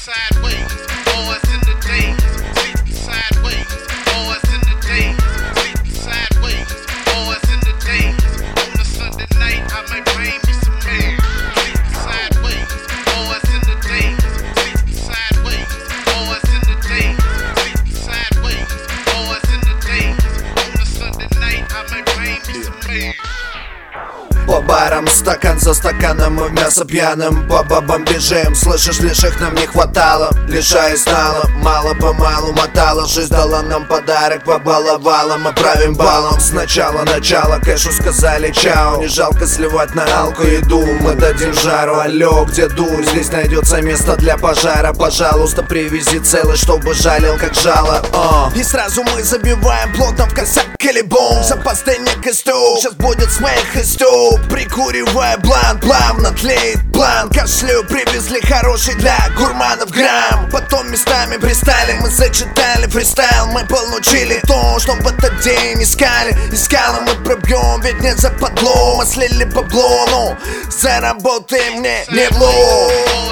sideways, boys in the days, sleeping sideways, boys in the days, sleeping sideways, boys in the days. On a Sunday night, I might bring me some man. Sleeping sideways, boys in the days, sleeping sideways, boys in the days, sleeping sideways, boys in the days. On a Sunday night, I might bring me some man. По барам, стакан за стаканом, мы в мясо пьяным по бабам бежим. Слышишь, лишь их нам не хватало. Лишаясь знала, мало-помалу мотала. Жизнь дала нам подарок, побаловала. Мы правим балом сначала начала. Кэшу сказали чао. Не жалко сливать на алку еду. Мы дадим жару, алло, где дурь? Здесь найдется место для пожара. Пожалуйста, привези целый, чтобы жалил как жало. И сразу мы забиваем плотно в косяк калибом. Запастынник и стук, сейчас будет смех и стук. Прикуривая блант, плавно тлеет план. Кашлю, привезли хороший для гурманов грамм. Потом местами пристали, мы зачитали фристайл. Мы получили то, что в этот день искали. Искали мы пробьем, ведь не западло. Мы слили бабло, но заработаем не в лоб.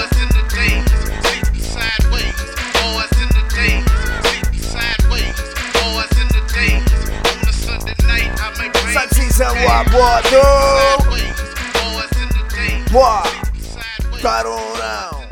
За свободу! Второй раунд.